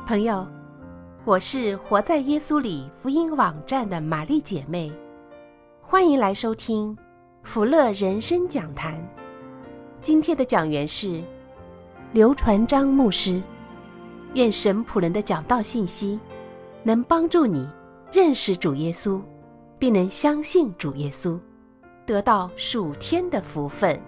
朋友，我是活在耶稣里福音网站的玛丽姐妹，欢迎来收听福乐人生讲坛。今天的讲员是刘传章牧师。愿神仆人的讲道信息能帮助你认识主耶稣，并能相信主耶稣，得到属天的福分。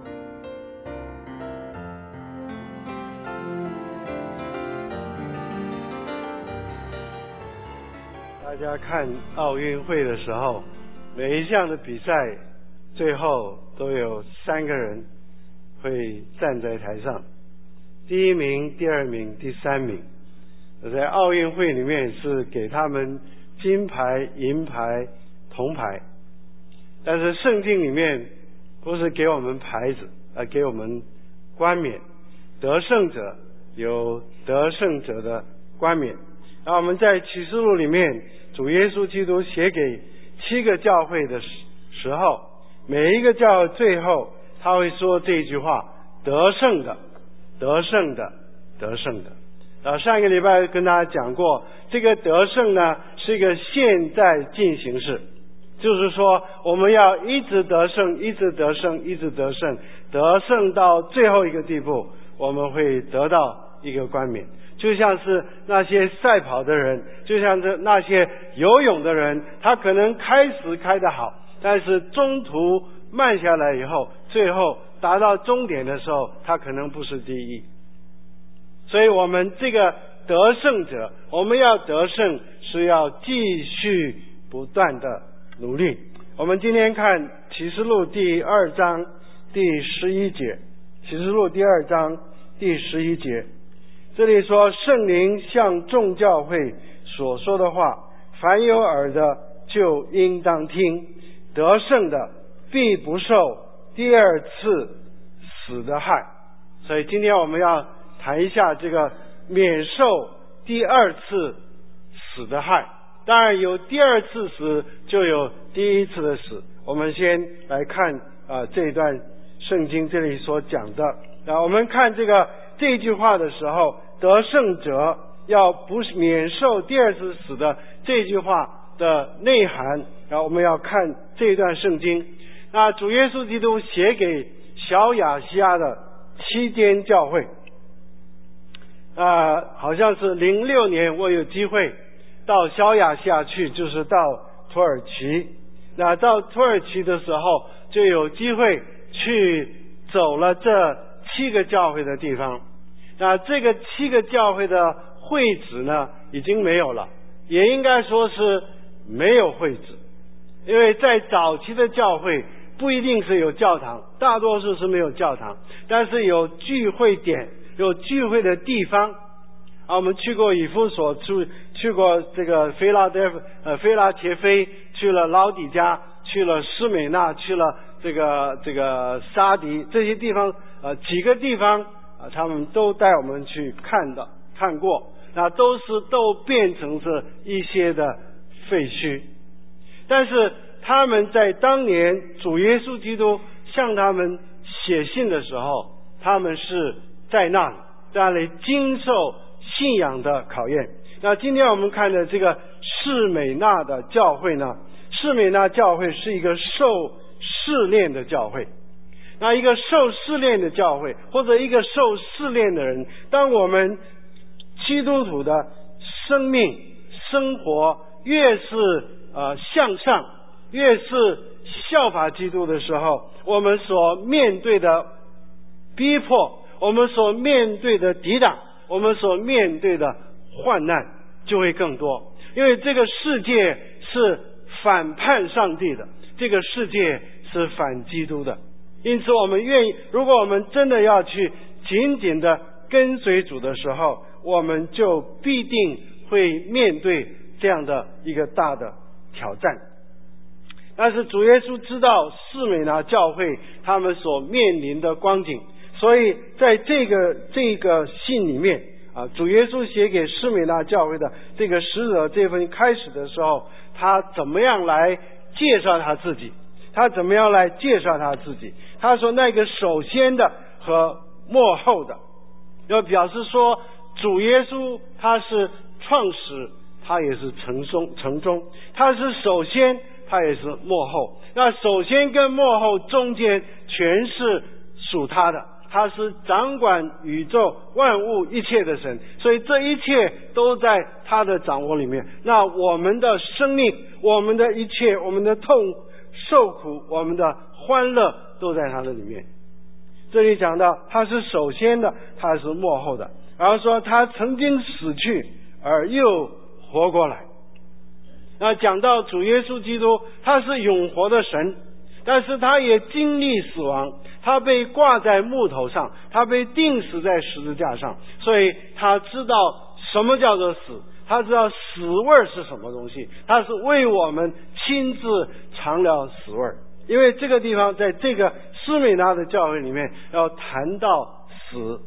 大家看奥运会的时候，每一项的比赛最后都有3个人会站在台上，第一名、第二名、第3名。在奥运会里面是给他们金牌、银牌、铜牌，但是圣经里面不是给我们牌子，而给我们冠冕。得胜者有得胜者的冠冕。那我们在启示录里面，主耶稣基督写给7个教会的时候，每一个教会最后他会说这句话：得胜的，得胜的，得胜的。上一个礼拜跟大家讲过，这个得胜呢是一个现在进行式，就是说我们要一直得胜，一直得胜，一直得胜，得胜到最后一个地步，我们会得到一个冠冕。就像是那些赛跑的人，就像是那些游泳的人，他可能开始开得好，但是中途慢下来以后，最后达到终点的时候，他可能不是第一。所以我们这个得胜者，我们要得胜是要继续不断的努力。我们今天看启示录第2章第11节，启示录第2章第11节，这里说：圣灵向众教会所说的话，凡有耳的就应当听，得胜的必不受第二次死的害。所以今天我们要谈一下这个免受第二次死的害。当然有第二次死，就有第一次的死。我们先来看这一段圣经这里所讲的。我们看这句话的时候，得胜者要不免受第二次死的这句话的内涵，然后我们要看这一段圣经。那主耶稣基督写给小亚细亚的7间教会，好像是06年我有机会到小亚细亚去，就是到土耳其。那到土耳其的时候，就有机会去走了这7个教会的地方。那这个7个教会的会址呢，已经没有了，也应该说是没有会址。因为在早期的教会不一定是有教堂，大多数是没有教堂，但是有聚会点，有聚会的地方。我们去过以弗所，去过这个菲拉铁菲，去了老底嘉，去了施美纳，去了这个沙迪，这些地方几个地方他们都带我们去看过，那都变成是一些的废墟。但是他们在当年主耶稣基督向他们写信的时候，他们是在那里经受信仰的考验。那今天我们看的这个士美纳的教会呢，士美纳教会是一个受试炼的教会。那一个受试炼的教会，或者一个受试炼的人，当我们基督徒的生命生活越是向上，越是效法基督的时候，我们所面对的逼迫，我们所面对的抵挡，我们所面对的患难就会更多。因为这个世界是反叛上帝的，这个世界是反基督的。因此我们愿意，如果我们真的要去紧紧的跟随主的时候，我们就必定会面对这样的一个大的挑战。但是主耶稣知道士美拿教会他们所面临的光景，所以在这个信里面主耶稣写给士美拿教会的这个使者这份开始的时候，他怎么样来介绍他自己？他说那个首先的和末后的，要表示说主耶稣他是创始，他也是成终，他是首先，他也是末后。那首先跟末后中间全是属他的，他是掌管宇宙万物一切的神，所以这一切都在他的掌握里面。那我们的生命，我们的一切，我们的痛受苦，我们的欢乐都在他的里面。这里讲到他是首先的，他是末后的，然后说他曾经死去而又活过来。那讲到主耶稣基督，他是永活的神，但是他也经历死亡，他被挂在木头上，他被钉死在十字架上，所以他知道什么叫做死，他知道死味是什么东西，他是为我们亲自尝了死味。因为这个地方在这个斯美拿的教会里面要谈到死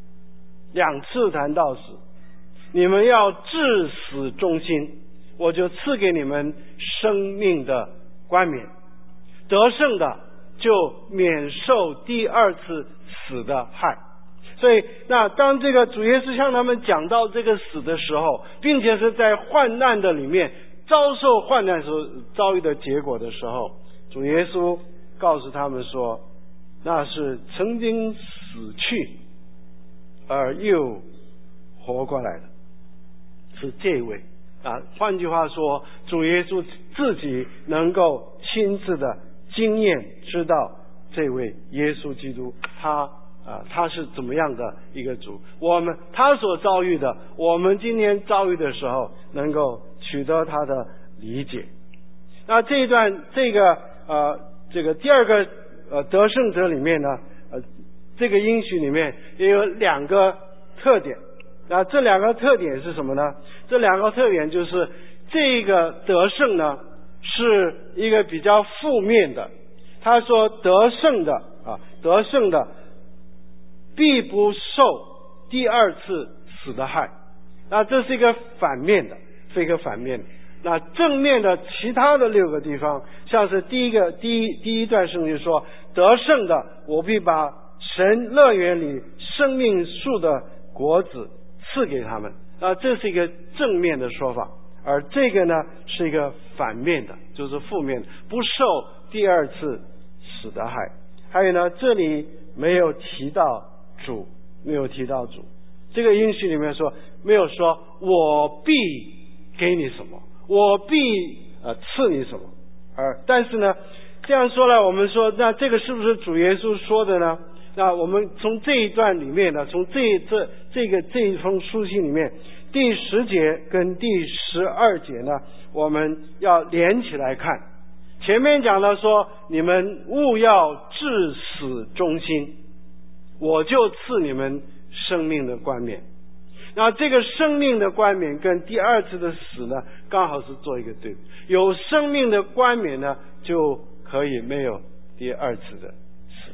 ，2次谈到死，你们要至死忠心，我就赐给你们生命的冠冕，得胜的就免受第2次死的害。所以那当这个主耶稣向他们讲到这个死的时候，并且是在患难的里面遭受患难时候遭遇的结果的时候，主耶稣告诉他们说，那是曾经死去而又活过来的，是这位换句话说，主耶稣自己能够亲自的经验知道这位耶稣基督他是怎么样的一个主，他所遭遇的，我们今天遭遇的时候能够取得他的理解。那这一段这个第2个得胜者里面呢，这个应许里面也有2个特点。那这2个特点是什么呢？这2个特点就是这个得胜呢是一个比较负面的，他说得胜的必不受第2次死的害。那这是一个反面的，是一个反面的。那正面的其他的6个地方，像是第一段圣经说，得胜的我必把神乐园里生命树的果子赐给他们。那这是一个正面的说法，而这个呢是一个反面的，就是负面的，不受第2次死的害。还有呢，这里没有提到主，这个应许里面说没有说我必给你什么，我必赐你什么。但是呢，这样说来，我们说那这个是不是主耶稣说的呢？那我们从这一段里面呢，从这一封书信里面第10节跟第12节呢，我们要连起来看。前面讲了说，你们务要至死忠心，我就赐你们生命的冠冕。那这个生命的冠冕跟第2次的死呢，刚好是做一个对比。有生命的冠冕呢，就可以没有第2次的死。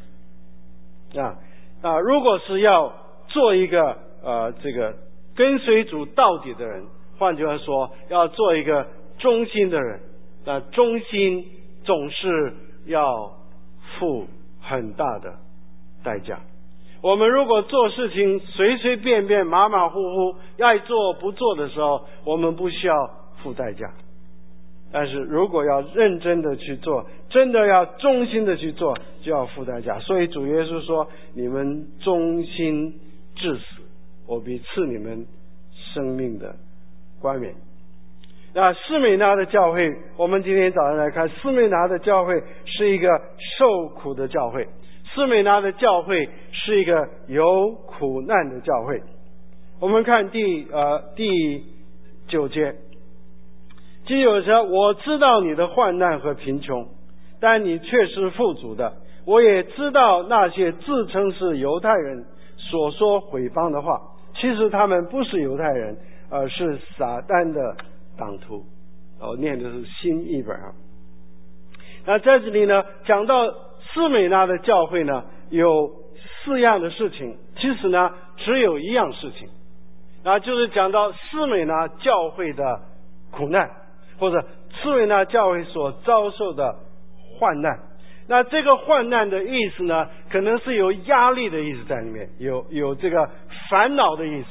如果是要做一个这个跟随主到底的人，换句话说，要做一个忠心的人，那忠心总是要付很大的代价。我们如果做事情随随便便马马虎虎爱做不做的时候，我们不需要付代价。但是如果要认真的去做，真的要忠心的去做，就要付代价。所以主耶稣说，你们忠心至死，我必赐你们生命的冠冕。那斯美拿的教会，我们今天早上来看，斯美拿的教会是一个受苦的教会，斯美拿的教会是一个有苦难的教会。我们看第9节，经有说，我知道你的患难和贫穷，但你却是富足的。我也知道那些自称是犹太人所说毁谤的话，其实他们不是犹太人，而是撒旦的党徒。念的是新译本啊。那在这里呢，讲到斯美拿的教会呢，有4样的事情，其实呢只有1样事情，那就是讲到斯美拿教会的苦难，或者斯美拿教会所遭受的患难。那这个患难的意思呢，可能是有压力的意思在里面，有这个烦恼的意思，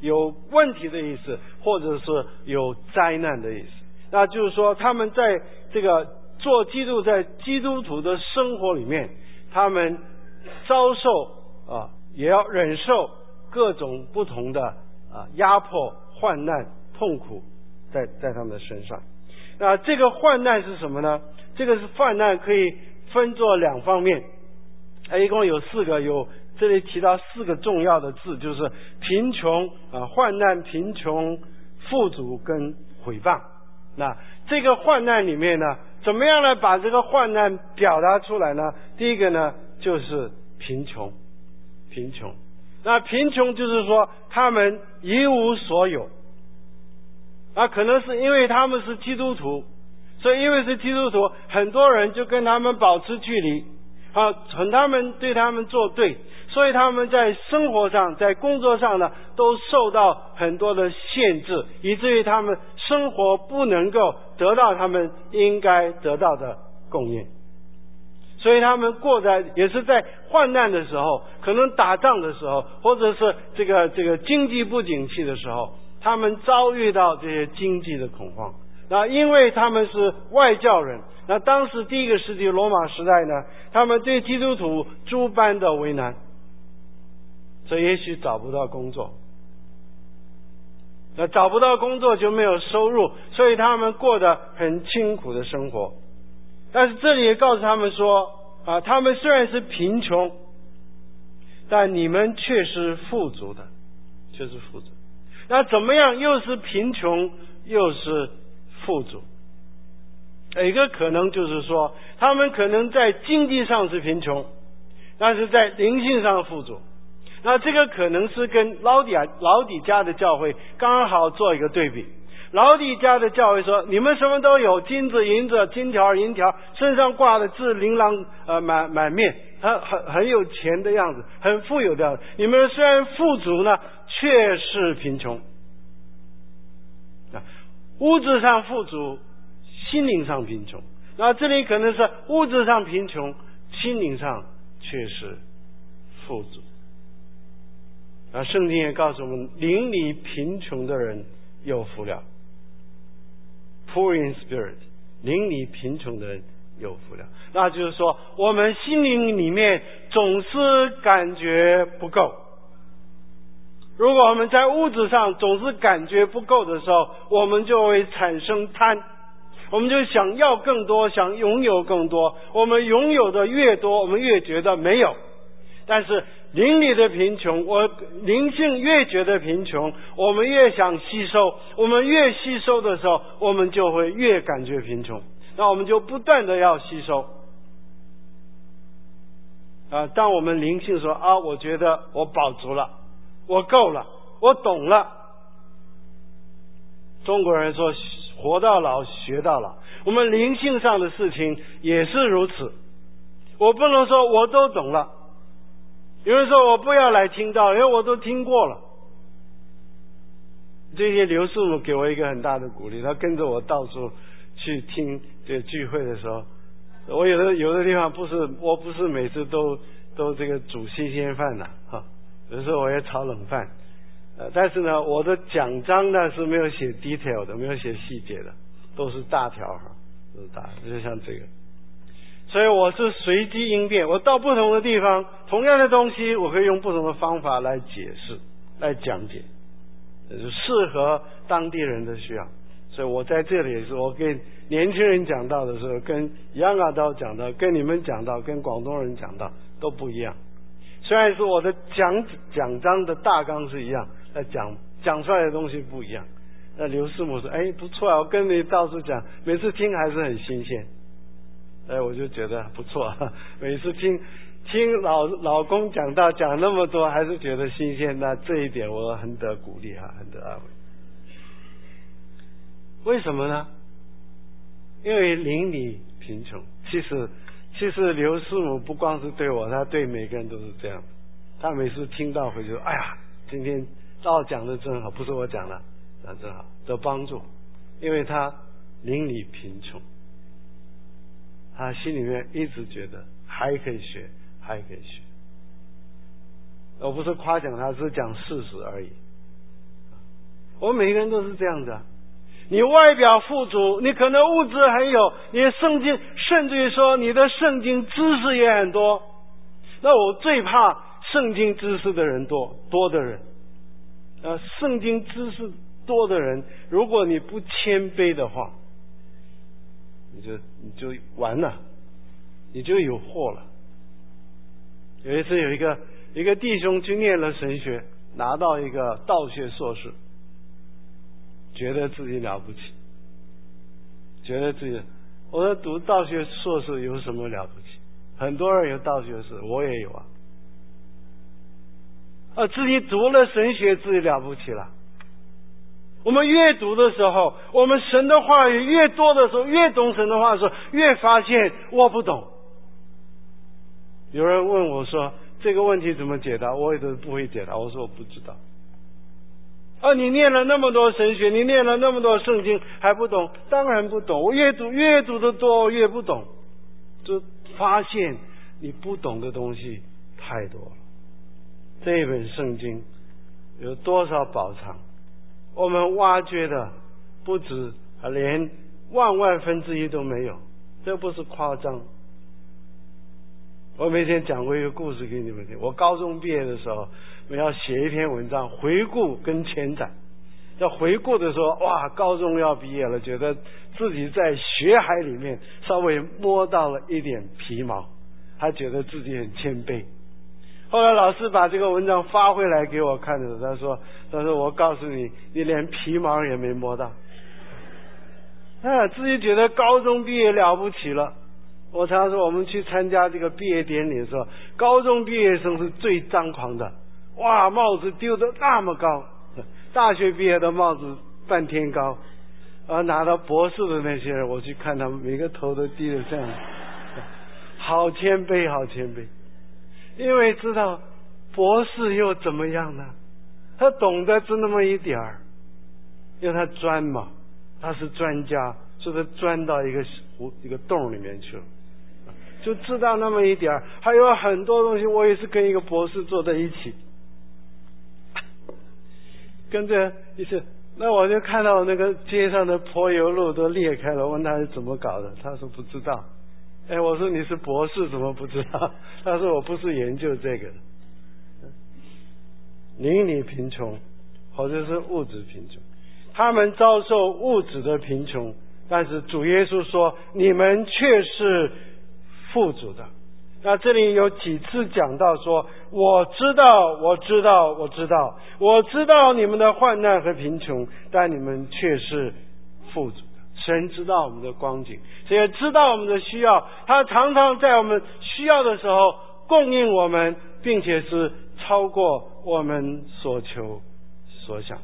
有问题的意思，或者是有灾难的意思。那就是说他们在这个在基督徒的生活里面，他们遭受也要忍受各种不同的压迫、患难、痛苦在他们的身上。那这个患难是什么呢？这个患难可以分作两方面，一共有4个，这里提到4个重要的字，就是贫穷患难、贫穷、富足跟毁谤。那这个患难里面呢，怎么样来把这个患难表达出来呢？第一个呢，就是贫穷。那贫穷就是说他们一无所有，可能是因为他们是基督徒，所以因为是基督徒，很多人就跟他们保持距离，对他们作对，所以他们在生活上、在工作上呢，都受到很多的限制，以至于他们生活不能够得到他们应该得到的供应。所以他们也是在患难的时候，可能打仗的时候，或者是这个经济不景气的时候，他们遭遇到这些经济的恐慌。那因为他们是外教人，那当时第1个世纪罗马时代呢，他们对基督徒诸般的为难，所以也许找不到工作，那找不到工作就没有收入，所以他们过得很清苦的生活。但是这里也告诉他们说他们虽然是贫穷，但你们却是富足的，那怎么样又是贫穷又是富足？一个可能就是说，他们可能在经济上是贫穷，但是在灵性上富足。那这个可能是跟老底嘉的教会刚好做一个对比。老底嘉的教会说，你们什么都有，金子银子，金条银条，身上挂的字琳琅满面，很有钱的样子，很富有的样子。你们虽然富足呢，却是贫穷。物质上富足，心灵上贫穷。那这里可能是物质上贫穷，心灵上却是富足。圣经也告诉我们，灵里贫穷的人有福了。Poor in spirit， 灵里贫穷的人有福了。那就是说，我们心灵里面总是感觉不够。如果我们在物质上总是感觉不够的时候，我们就会产生贪，我们就想要更多，想拥有更多。我们拥有的越多，我们越觉得没有。但是灵里的贫穷，灵性越觉得贫穷，我们越想吸收，我们越吸收的时候，我们就会越感觉贫穷，那我们就不断的要吸收。当我们灵性说我觉得我饱足了，我够了，我懂了。中国人说活到老学到老，我们灵性上的事情也是如此。我不能说我都懂了，有人说我不要来听到，因为我都听过了。最近刘师母给我一个很大的鼓励，他跟着我到处去听这个聚会的时候，我有的地方我不是每次都这个煮新鲜饭的有的时候我也炒冷饭，但是呢，我的讲章呢是没有写 detail 的，没有写细节的，都是大条都是大，就像这个。所以我是随机应变，我到不同的地方，同样的东西，我可以用不同的方法来解释、来讲解，适合当地人的需要。所以我在这里也是，我跟年轻人讲到的时候，跟杨阿刀讲到，跟你们讲到，跟广东人讲到都不一样。虽然是我的讲章的大纲是一样，讲出来的东西不一样。那刘师母说：“不错啊，我跟你到处讲，每次听还是很新鲜。”我就觉得不错，每次听老公讲那么多，还是觉得新鲜。那这一点我很得鼓励很得安慰。为什么呢？因为邻里贫穷。其实刘师母不光是对我，他对每个人都是这样。他每次听到回去说：“哎呀，今天讲的真好，不是我讲的，真好，得帮助。”因为他邻里贫穷。他心里面一直觉得还可以学。我不是夸奖他，只是讲事实而已。 我们每个人都是这样的。你外表富足，你可能物质很有，你的圣经甚至于说你的圣经知识也很多。那我最怕圣经知识的人多的人。圣经知识多的人，如果你不谦卑的话，你就完了，你就有祸了。有一次有一个弟兄去念了神学，拿到一个道学硕士，觉得自己了不起，我说读道学硕士有什么了不起？很多人有道学士，我也有啊。自己读了神学，自己了不起了。我们越读的时候，我们神的话语越多的时候，越懂神的话的时候，越发现我不懂。有人问我说这个问题怎么解答，我也都不会解答。我说我不知道。你念了那么多神学，你念了那么多圣经，还不懂？当然不懂。我越读的多，越不懂，就发现你不懂的东西太多了。这一本圣经有多少宝藏，我们挖掘的不止，连1/1000都没有，这不是夸张。我每天讲过一个故事给你们听。我高中毕业的时候，我要写一篇文章，回顾跟前瞻。要回顾的时候，哇，高中要毕业了，觉得自己在学海里面稍微摸到了一点皮毛，还觉得自己很谦卑。后来老师把这个文章发回来给我看的时候，他说我告诉你，你连皮毛也没摸到。自己觉得高中毕业了不起了。我常说我们去参加这个毕业典礼的时候，高中毕业生是最张狂的，哇，帽子丢得那么高，大学毕业的帽子半天高，拿到博士的那些人，我去看他们每个头都低得这样，好谦卑，好谦卑。因为知道博士又怎么样呢？他懂得只那么一点儿，因为他钻嘛，他是专家，所以他钻到一个洞里面去了，就知道那么一点儿。还有很多东西，我也是跟一个博士坐在一起，跟着一起，那我就看到那个街上的柏油路都裂开了，问他是怎么搞的，他说不知道。我说你是博士怎么不知道？他说我不是研究这个的。邻里贫穷或者是物质贫穷，他们遭受物质的贫穷，但是主耶稣说你们却是富足的。那这里有几次讲到说我知道你们的患难和贫穷，但你们却是富足的。神知道我们的光景，神也知道我们的需要，他常常在我们需要的时候供应我们，并且是超过我们所求所想。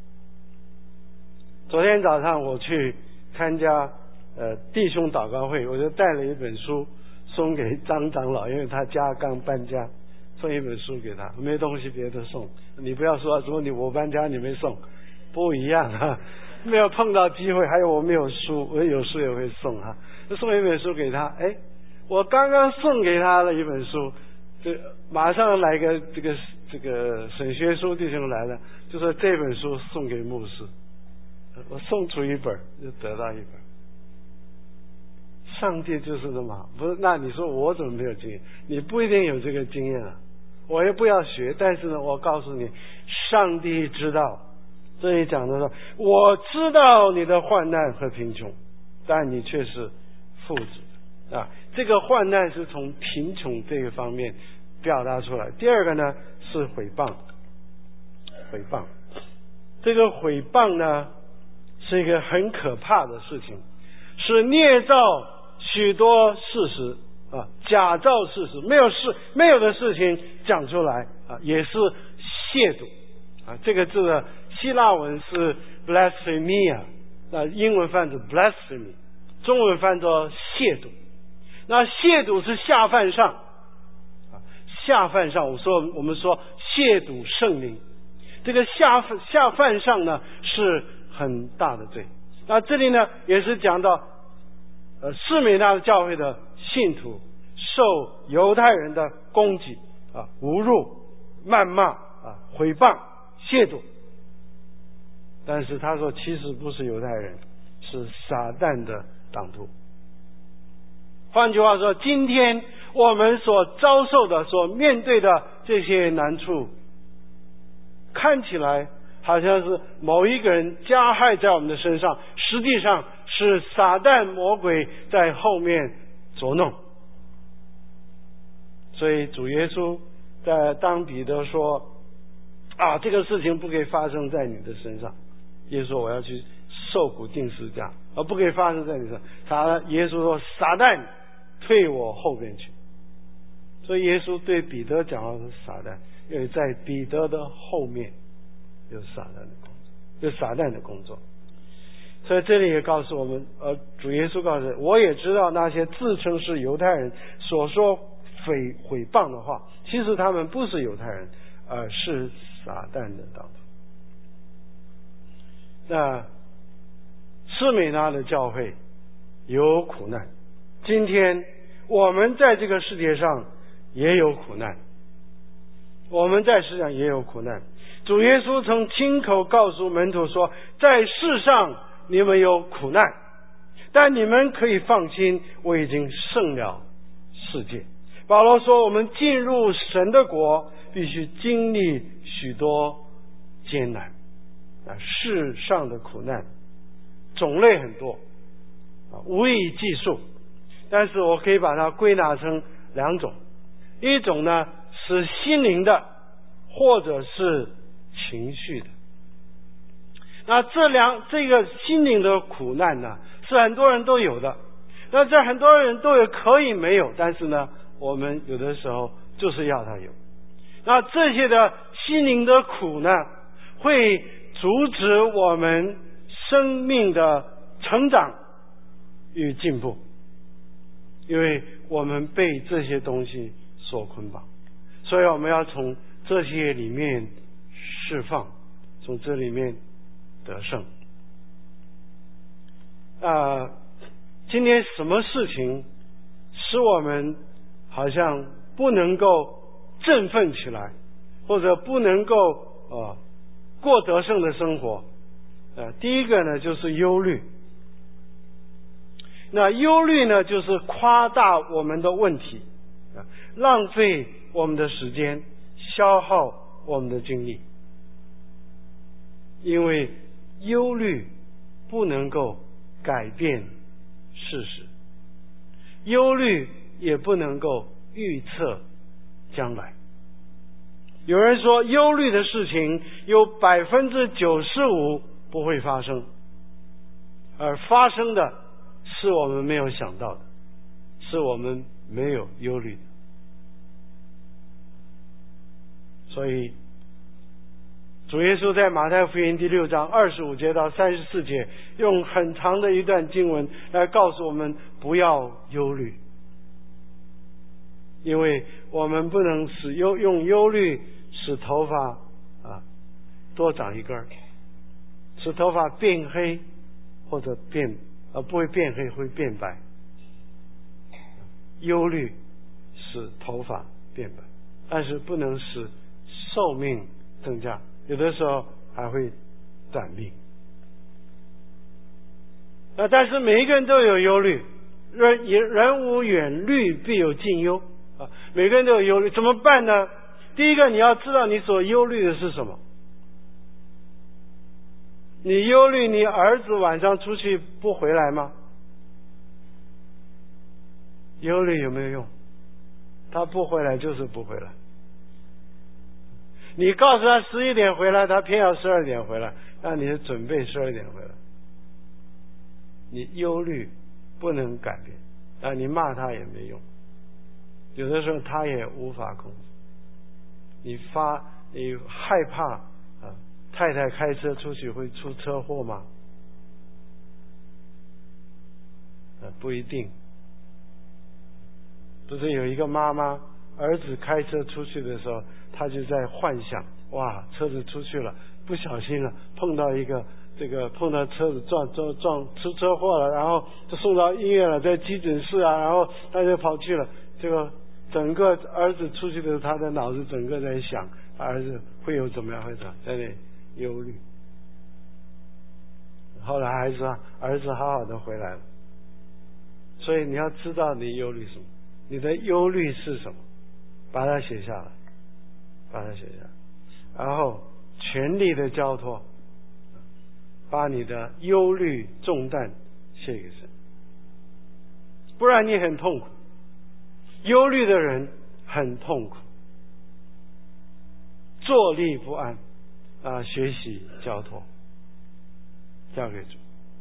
昨天早上我去参加弟兄祷告会，我就带了一本书送给张长老，因为他家刚搬家，送一本书给他，没东西别的送。你不要说什么我搬家你没送，不一样啊，没有碰到机会。还有我没有书，我有书也会送啊，就送一本书给他。我刚刚送给他了一本书，马上来个这个沈学书弟兄来了，就说这本书送给牧师。我送出一本就得到一本。上帝就是这么好，不是？那你说我怎么没有经验？你不一定有这个经验啊，我也不要学。但是呢，我告诉你，上帝知道。这里讲的说，我知道你的患难和贫穷，但你却是富足的。这个患难是从贫穷这个方面表达出来。第二个呢是毁谤。这个毁谤呢是一个很可怕的事情，是捏造许多事实假造事实，没有的事情讲出来也是亵渎这个字的希腊文是 blasphemia， 英文翻作 blasphemy， 中文翻作亵渎。那亵渎是下犯上，我们说亵渎圣灵，这个下犯上呢是很大的罪。那这里呢也是讲到士美那教会的信徒受犹太人的攻击侮辱、谩骂毁谤、亵渎。 但是他说其实不是犹太人，是撒旦的党徒。换句话说，今天我们所遭受的、所面对的这些难处，看起来好像是某一个人加害在我们的身上，实际上是撒旦魔鬼在后面作弄。所以主耶稣当彼得说这个事情不可以发生在你的身上，耶稣说我要去受苦定十字架，不可以发生在你身上。耶稣说撒旦退我后边去。所以耶稣对彼得讲的是撒旦，因为在彼得的后面有撒旦的工作，有撒旦的工作。所以这里也告诉我们，主耶稣告诉我也知道那些自称是犹太人所说毁谤的话，其实他们不是犹太人，而是撒旦的党徒。那士美拿的教会有苦难，今天我们在这个世界上也有苦难，我们在世上也有苦难。主耶稣曾亲口告诉门徒说，在世上你们有苦难，但你们可以放心，我已经胜了世界。保罗说，我们进入神的国必须经历许多艰难。世上的苦难种类很多，无以计数，但是我可以把它归纳成两种，一种呢是心灵的，或者是情绪的。那这个心灵的苦难呢，是很多人都有的，那这很多人都有可以没有，但是呢我们有的时候就是要他有。那这些的心灵的苦呢，会阻止我们生命的成长与进步，因为我们被这些东西所捆绑，所以我们要从这些里面释放，从这里面得胜。今天什么事情使我们好像不能够振奋起来，或者不能够过得胜的生活？第一个呢就是忧虑。那忧虑呢就是夸大我们的问题，浪费我们的时间，消耗我们的精力。因为忧虑不能够改变事实，忧虑也不能够预测将来。有人说忧虑的事情有95%不会发生，而发生的是我们没有想到的，是我们没有忧虑的。所以主耶稣在马太福音第6章25节到34节用很长的一段经文来告诉我们不要忧虑，因为我们不能用忧虑使头发多长一根，使头发变黑，或者不会变黑，会变白。忧虑使头发变白，但是不能使寿命增加，有的时候还会短命。但是每一个人都有忧虑，人无远虑必有近忧每个人都有忧虑，怎么办呢？第一个，你要知道你所忧虑的是什么。你忧虑你儿子晚上出去不回来吗？忧虑有没有用？他不回来就是不回来。你告诉他11点回来，他偏要12点回来，那你就准备12点回来。你忧虑不能改变，你骂他也没用，有的时候他也无法控制。你害怕太太开车出去会出车祸吗？不一定。不是有一个妈妈儿子开车出去的时候，他就在幻想，哇，车子出去了，不小心了，碰到车子撞出车祸了，然后就送到医院了，在急诊室然后他就跑去了。这个整个儿子出去的时候，他的脑子整个在想儿子会有怎么样，会在那忧虑。 后来儿子好好的回来了。所以你要知道你忧虑什么，你的忧虑是什么，把它写下来，然后全力的交托，把你的忧虑重担卸给神，不然你很痛苦。忧虑的人很痛苦，坐立不安学习交托，交给主。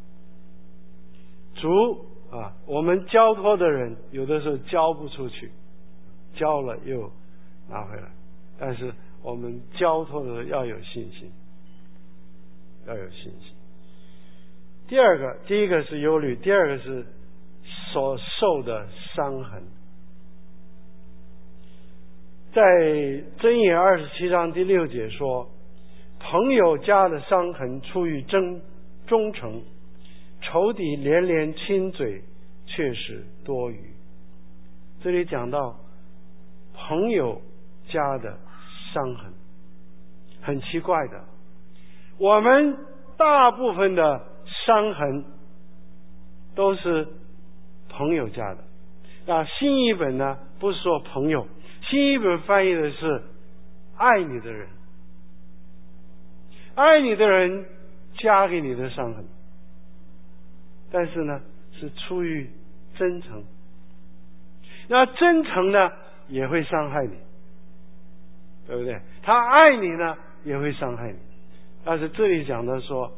主我们交托的人有的时候交不出去，交了又拿回来，但是我们交托的要有信心，第一个是忧虑，第二个是所受的伤痕。在箴言27章第6节说，朋友家的伤痕出于忠诚，仇敌连连亲嘴，确实多余。这里讲到朋友家的伤痕，很奇怪的，我们大部分的伤痕都是朋友家的。那新译本呢，不是说朋友，新译本翻译的是爱你的人，爱你的人加给你的伤痕，但是呢是出于真诚。那真诚呢也会伤害你，对不对？他爱你呢也会伤害你。但是这里讲的说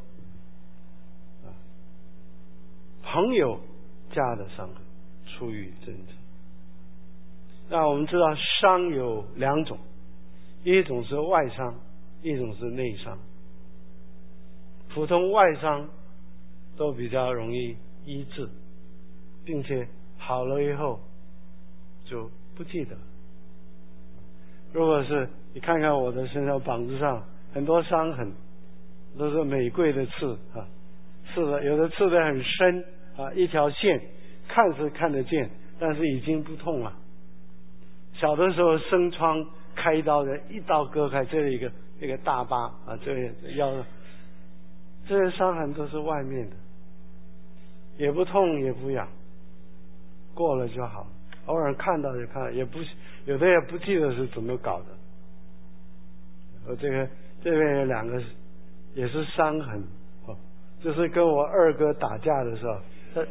朋友家的伤痕出于真诚。那我们知道伤有两种，一种是外伤，一种是内伤。普通外伤都比较容易医治，并且好了以后就不记得。如果是你看看我的身上膀子上很多伤痕，都是玫瑰的刺刺的，有的刺得很深一条线看是看得见，但是已经不痛了。小的时候生疮开刀的，一刀割开，这里一个大疤这里腰，这些伤痕都是外面的，也不痛也不痒，过了就好，偶尔看到就看，有的也不记得是怎么搞的。我这边有两个也是伤痕，就是跟我二哥打架的时候他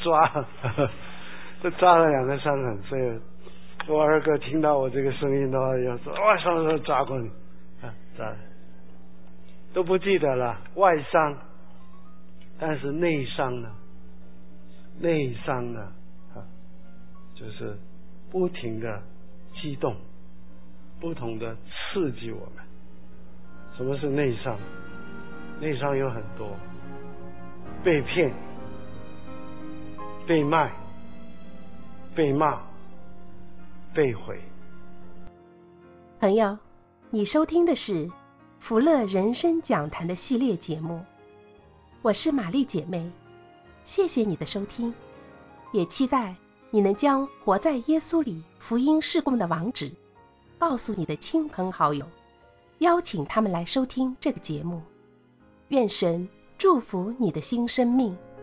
抓了两个伤痕，所以我二哥听到我这个声音的话要说哇，上次抓过你抓都不记得了，外伤。但是内伤呢就是不停的激动，不同的刺激我们。什么是内伤？内伤有很多，被骗、被卖、被骂、被毁。 朋友，你收听的是福乐人生讲坛的系列节目，我是玛丽姐妹，谢谢你的收听，也期待你能将活在耶稣里福音事工的网址告诉你的亲朋好友，邀请他们来收听这个节目。愿神祝福你的新生命。